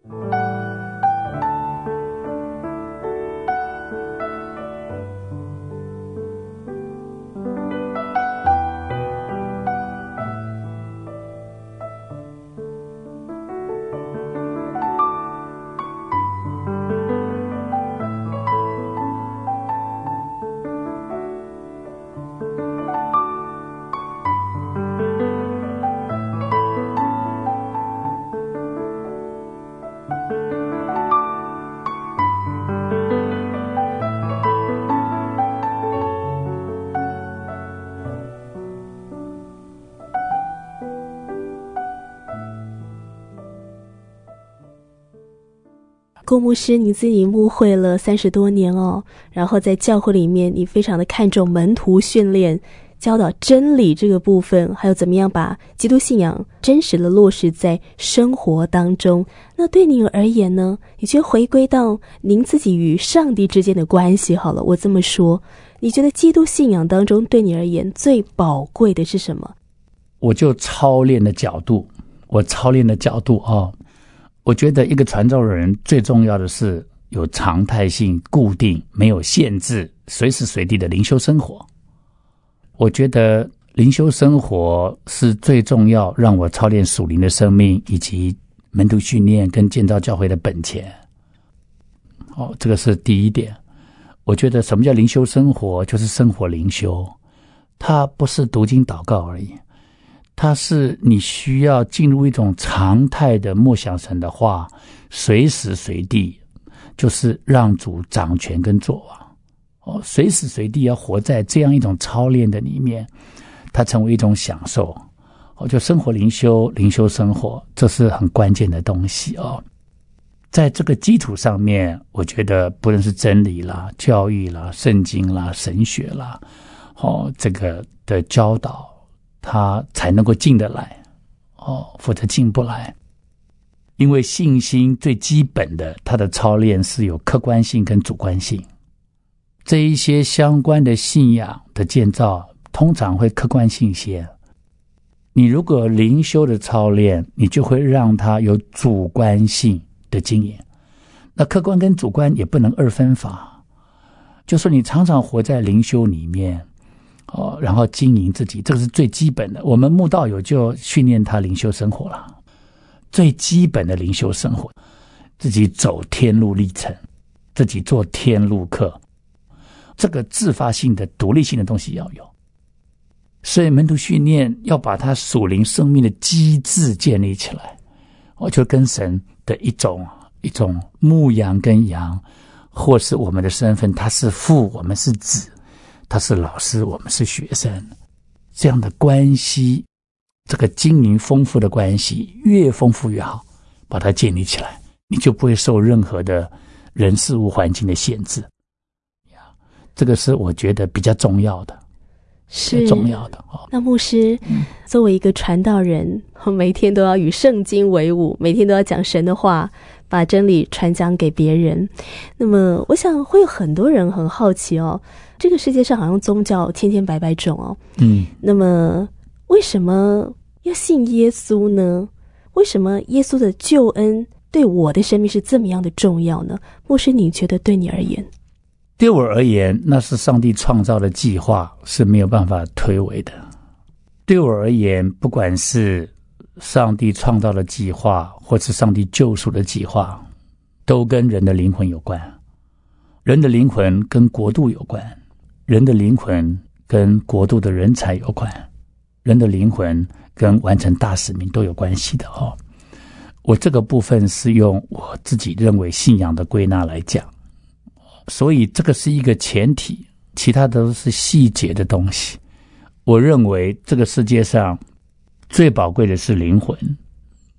郭牧师，你自己牧会了三十多年哦，然后在教会里面，你非常的看重门徒训练、教导真理这个部分，还有怎么样把基督信仰真实的落实在生活当中。那对您而言呢？你觉得回归到您自己与上帝之间的关系好了，我这么说，你觉得基督信仰当中对你而言最宝贵的是什么？ 我就操练的角度，我操练的角度哦。我觉得一个传道人最重要的是有常态性、固定、没有限制、随时随地的灵修生活。我觉得灵修生活是最重要让我操练属灵的生命以及门徒训练跟建造教会的本钱。哦，这个是第一点。我觉得什么叫灵修生活，就是生活灵修，它不是读经祷告而已，它是你需要进入一种常态的默想神的话，随时随地就是让主掌权跟作王。哦，随时随地要活在这样一种操练的里面，它成为一种享受。哦，就生活灵修，灵修生活，这是很关键的东西哦。在这个基础上面，我觉得不论是真理啦、教育啦、圣经啦、神学啦，哦，这个的教导，他才能够进得来，哦，否则进不来。因为信心最基本的，它的操练是有客观性跟主观性。这一些相关的信仰的建造，通常会客观性些。你如果灵修的操练，你就会让它有主观性的经营。那客观跟主观也不能二分法，就说你常常活在灵修里面。哦，然后经营自己，这个是最基本的。我们慕道友就训练他灵修生活了，最基本的灵修生活，自己走天路历程，自己做天路课，这个自发性的独立性的东西要有。所以门徒训练要把他属灵生命的机制建立起来，我就跟神的一种一种牧羊跟羊，或是我们的身份，他是父，我们是子。他是老师，我们是学生，这样的关系，这个经营丰富的关系，越丰富越好，把它建立起来，你就不会受任何的人事物环境的限制。这个是我觉得比较重要的，是重要的。哦， 那牧师，嗯，作为一个传道人，每天都要与圣经为伍，每天都要讲神的话，把真理传讲给别人。那么我想会有很多人很好奇哦，这个世界上好像宗教千千百百种哦，嗯，那么为什么要信耶稣呢？为什么耶稣的救恩对我的生命是这么样的重要呢？牧师，你觉得对你而言？ 对我而言，那是上帝创造的计划，是没有办法推诿的。对我而言，不管是上帝创造的计划，或是上帝救赎的计划，都跟人的灵魂有关。人的灵魂跟国度有关，人的灵魂跟国度的人才有关，人的灵魂跟完成大使命都有关系的哦。我这个部分是用我自己认为信仰的归纳来讲，所以这个是一个前提，其他都是细节的东西。我认为这个世界上最宝贵的是灵魂，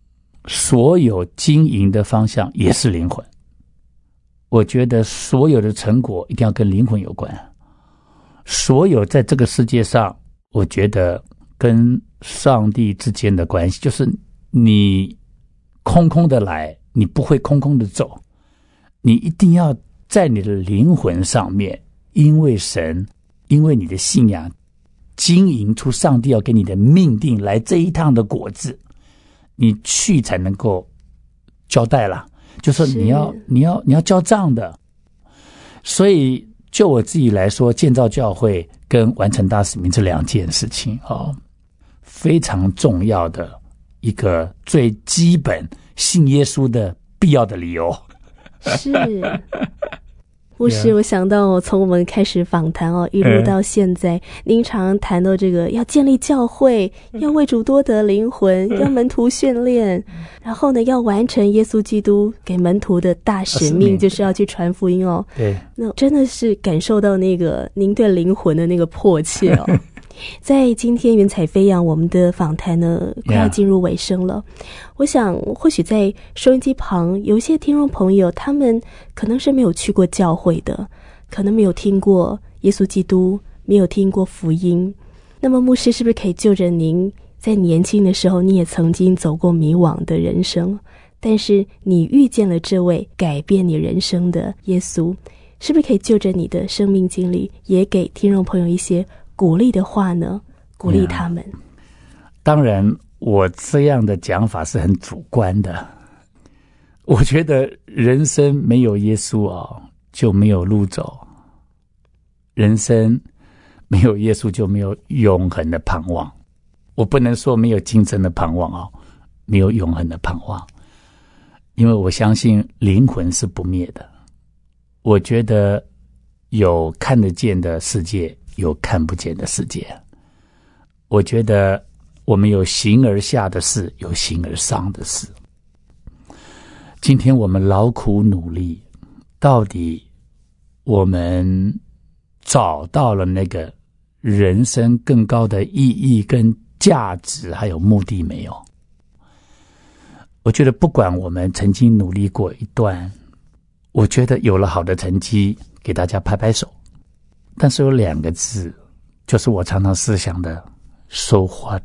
所有经营的方向也是灵魂。我觉得所有的成果一定要跟灵魂有关。所有在这个世界上，我觉得跟上帝之间的关系，就是你空空的来，你不会空空的走，你一定要在你的灵魂上面，因为神，因为你的信仰，经营出上帝要给你的命定来这一趟的果子，你去才能够交代了，就是你要你要你要交账的。所以就我自己来说，建造教会跟完成大使命这两件事情哦，非常重要的一个最基本信耶稣的必要的理由。 是牧师，我想到从我们开始访谈哦，一路到现在，您常谈到这个要建立教会，要为主多得灵魂，要门徒训练，然后呢，要完成耶稣基督给门徒的大使命，就是要去传福音哦。对，那真的是感受到那个您对灵魂的那个迫切哦。在今天云彩飞扬我们的访谈呢快要进入尾声了， yeah. 我想或许在收音机旁有一些听众朋友，他们可能是没有去过教会的，可能没有听过耶稣基督，没有听过福音。那么牧师是不是可以就着您在年轻的时候，你也曾经走过迷惘的人生，但是你遇见了这位改变你人生的耶稣，是不是可以就着你的生命经历也给听众朋友一些鼓励的话呢？鼓励他们。嗯、 当然我这样的讲法是很主观的，我觉得人生没有耶稣哦，就没有路走，人生没有耶稣就没有永恒的盼望。我不能说没有今生的盼望哦，没有永恒的盼望，因为我相信灵魂是不灭的。我觉得有看得见的世界，有看不见的世界。我觉得我们有形而下的事，有形而上的事。今天我们劳苦努力，到底我们找到了那个人生更高的意义跟价值还有目的没有？我觉得不管我们曾经努力过一段，我觉得有了好的成绩给大家拍拍手，但是有两个字，就是我常常思想的 So what?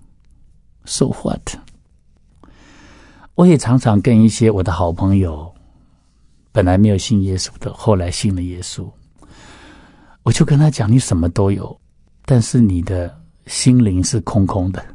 So what? 我也常常跟一些我的好朋友，本来没有信耶稣的，后来信了耶稣，我就跟他讲，你什么都有，但是你的心灵是空空的。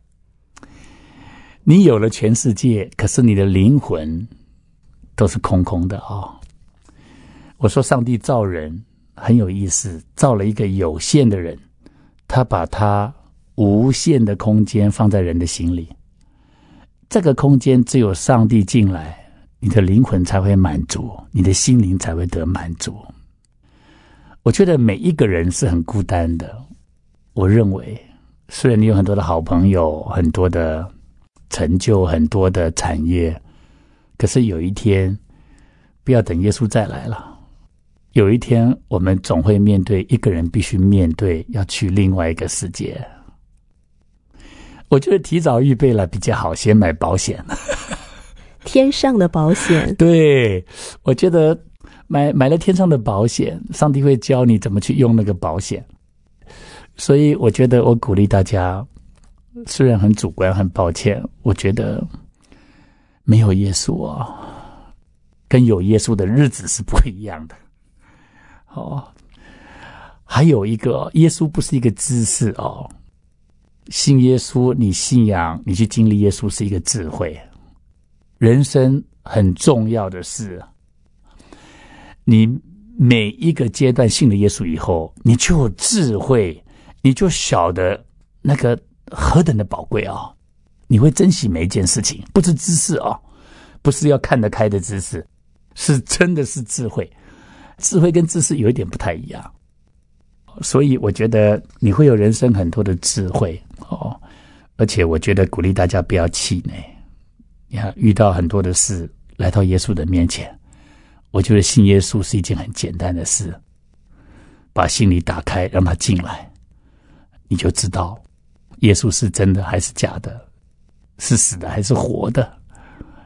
你有了全世界，可是你的灵魂都是空空的哦。我说上帝造人很有意思，造了一个有限的人，他把他无限的空间放在人的心里，这个空间只有上帝进来，你的灵魂才会满足，你的心灵才会得满足。我觉得每一个人是很孤单的，我认为虽然你有很多的好朋友，很多的成就，很多的产业，可是有一天不要等耶稣再来了，有一天我们总会面对一个人必须面对要去另外一个世界。我觉得提早预备了比较好，先买保险。 天上的保险。对， 我觉得买买了天上的保险，上帝会教你怎么去用那个保险。所以我觉得我鼓励大家，虽然很主观很抱歉，我觉得没有耶稣啊，跟有耶稣的日子是不一样的。哦，还有一个，耶稣不是一个知识哦，信耶稣，你信仰，你去经历耶稣是一个智慧。人生很重要的是，你每一个阶段信了耶稣以后，你就有智慧，你就晓得那个何等的宝贵啊！你会珍惜每一件事情，不是知识啊，不是要看得开的知识，是真的是智慧。智慧跟知识有一点不太一样，所以我觉得你会有人生很多的智慧哦。而且我觉得鼓励大家不要气馁，你看遇到很多的事，来到耶稣的面前，我觉得信耶稣是一件很简单的事，把心里打开，让他进来，你就知道耶稣是真的还是假的，是死的还是活的。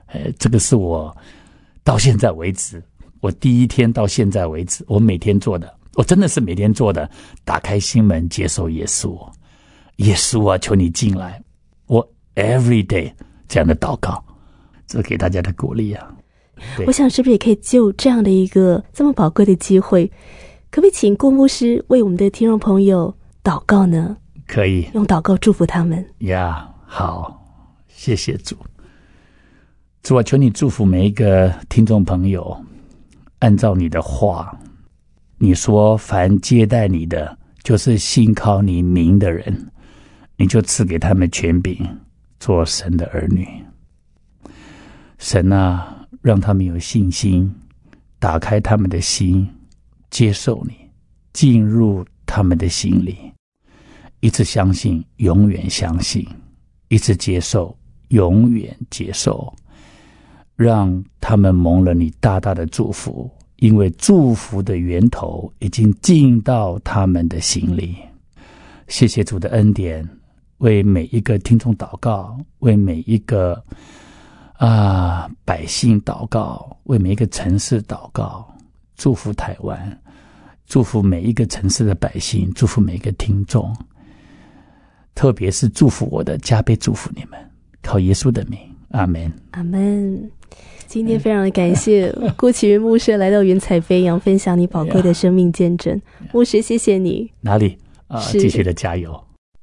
呃，这个是我到现在为止，我第一天到现在为止，我每天做的，我真的是每天做的，打开心门接受耶稣，耶稣啊，求你进来，我 every day 这样的祷告，这给大家的鼓励啊。 我想是不是也可以就这样的一个这么宝贵的机会，可不可以请顾牧师为我们的听众朋友祷告呢？ 可以， 用祷告祝福他们呀。Yeah, 好，谢谢主。主啊，求你祝福每一个听众朋友，按照你的话，你说凡接待你的，就是信靠你名的人，你就赐给他们权柄，做神的儿女。神啊，让他们有信心，打开他们的心，接受你，进入他们的心里，一直相信，永远相信，一直接受，永远接受，让他们蒙了你大大的祝福，因为祝福的源头已经进到他们的心里。谢谢主的恩典，为每一个听众祷告，为每一个啊百姓祷告，为每一个城市祷告，祝福台湾，祝福每一个城市的百姓，祝福每一个听众，特别是祝福我的，加倍祝福你们，靠耶稣的名，阿们， 阿们。今天非常的感谢顾启云牧师来到云彩飞扬，分享你宝贵的生命见证。牧师，谢谢你。 哪里啊？继续的加油。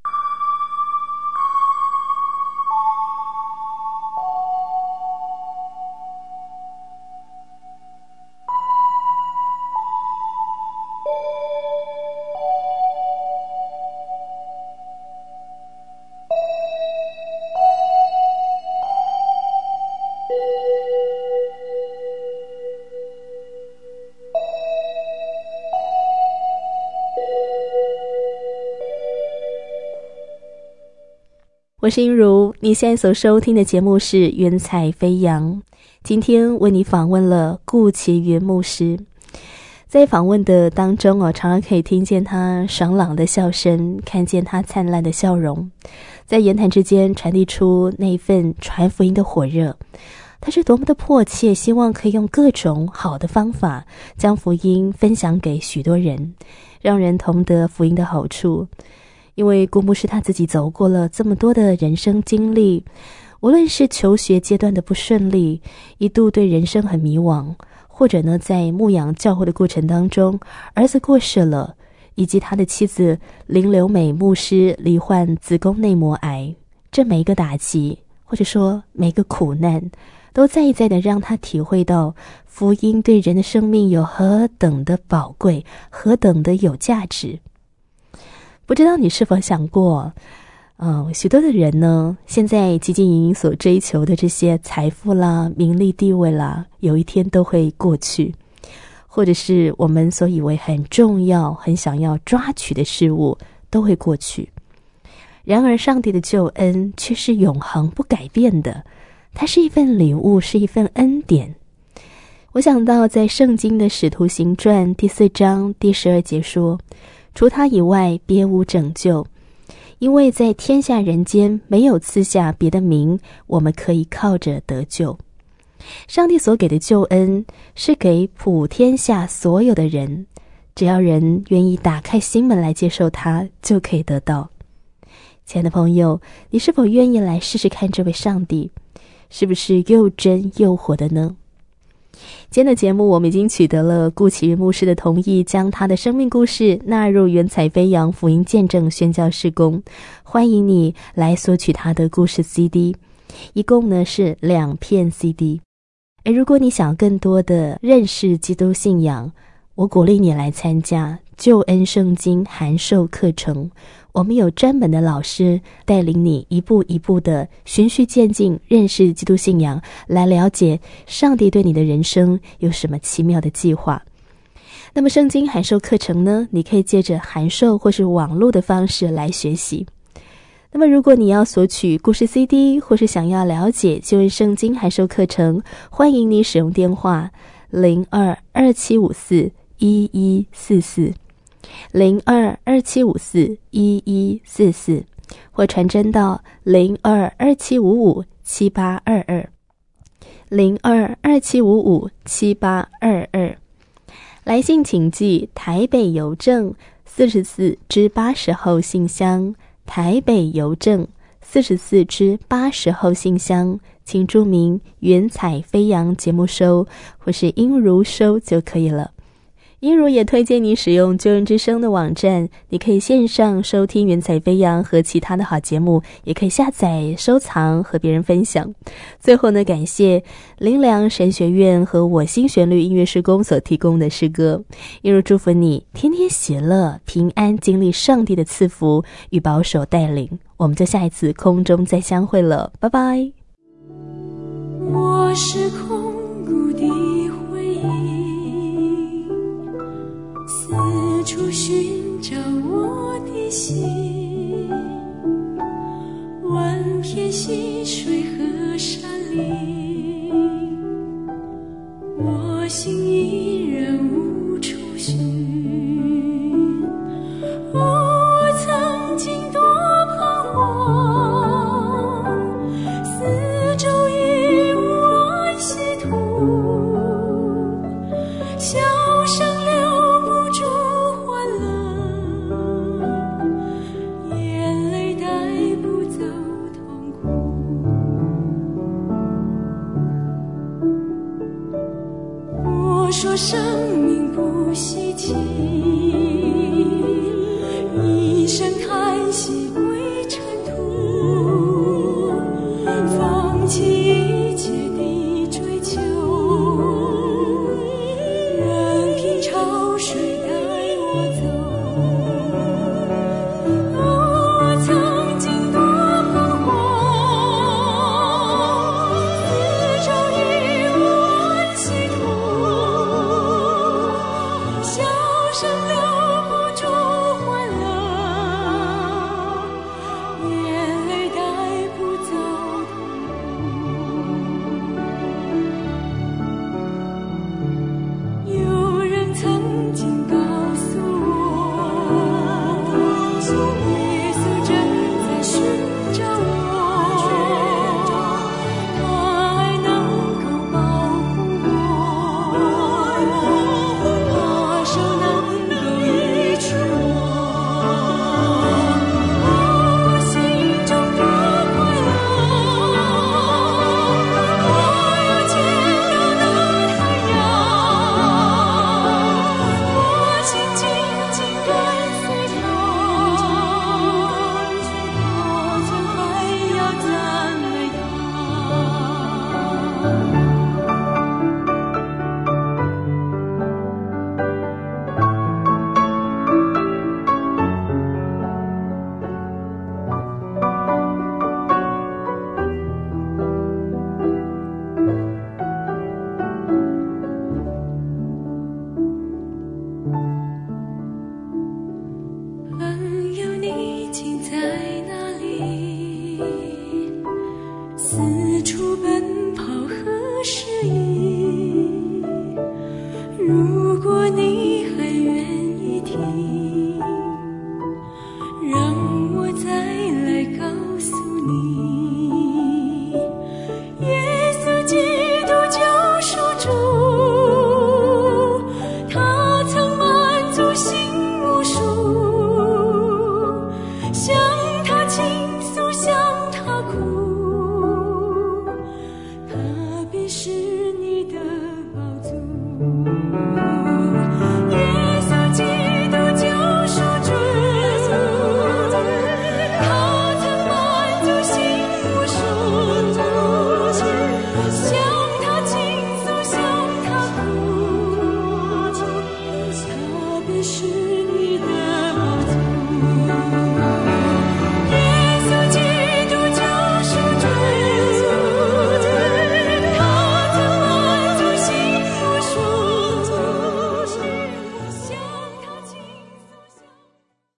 我是英如，你现在所收听的节目是云彩飞扬。今天为你访问了顾启云牧师，在访问的当中哦，常常可以听见他爽朗的笑声，看见他灿烂的笑容，在言谈之间传递出那份传福音的火热。他是多么的迫切，希望可以用各种好的方法将福音分享给许多人，让人同得福音的好处。因为顾牧师他自己走过了这么多的人生经历，无论是求学阶段的不顺利，一度对人生很迷惘，或者呢在牧养教会的过程当中，儿子过世了，以及他的妻子林留美牧师罹患子宫内膜癌，这每一个打击，或者说每一个苦难，都再一再的让他体会到福音对人的生命有何等的宝贵，何等的有价值。不知道你是否想过，呃，许多的人呢，现在汲汲营营所追求的这些财富啦、名利地位啦，有一天都会过去，或者是我们所以为很重要、很想要抓取的事物都会过去。然而，上帝的救恩却是永恒不改变的，它是一份礼物，是一份恩典。我想到在圣经的使徒行传第四章第十二节说，除他以外别无拯救，因为在天下人间没有赐下别的名，我们可以靠着得救。上帝所给的救恩是给普天下所有的人，只要人愿意打开心门来接受它，就可以得到。亲爱的朋友，你是否愿意来试试看这位上帝是不是又真又活的呢？今天的节目我们已经取得了顾启云牧师的同意，将他的生命故事纳入云彩飞扬福音见证宣教事工，欢迎你来索取他的故事 C D， 一共呢是两片 C D。 而如果你想更多的认识基督信仰，我鼓励你来参加救恩圣经函授课程，我们有专门的老师带领你一步一步的循序渐进认识基督信仰，来了解上帝对你的人生有什么奇妙的计划。那么圣经函授课程呢，你可以借着函授或是网络的方式来学习。那么如果你要索取故事 C D 或是想要了解救恩圣经函授课程，欢迎你使用电话零二二七五四一一四四零二二七五四一一四四，或传真到零二二七五五七八二二零二二七五五七八二二。来信请寄台北邮政四十四至八十号信箱，台北邮政四十四至八十号信箱，请注明云彩飞扬节目收或是音如收就可以了。音如也推荐你使用救人之声的网站，你可以线上收听云彩飞扬和其他的好节目，也可以下载收藏和别人分享。最后呢，感谢灵粮神学院和我心旋律音乐事工所提供的诗歌。音如祝福你天天喜乐平安，经历上帝的赐福与保守带领。我们就下一次空中再相会了，拜拜。 我是空谷的回忆，四处寻找我的心，万片溪水和山林，我心依然无处寻。哦，我曾经多彷徨，四周已无安息土，笑声留不住欢乐，眼泪带不走痛苦。我说生命不稀奇，一声叹息归尘土，放弃一切的追求，任凭潮水带我走。哦，我曾经多彷徨，四周已无安息土，笑声留不住欢乐，眼泪带不走痛苦。有人曾经告诉我，耶稣正在寻找我，他爱能够保护我，他手能够医治我。我心中多快乐，我又见到那太阳，我心紧紧跟随他，我总还要赞美朋友，你竟在哪里？四处奔跑何时已？如果你还愿意听，让我再来告诉你，耶稣基督救赎主，他曾满足心无数，向他倾诉，向他哭，他必是你的宝足。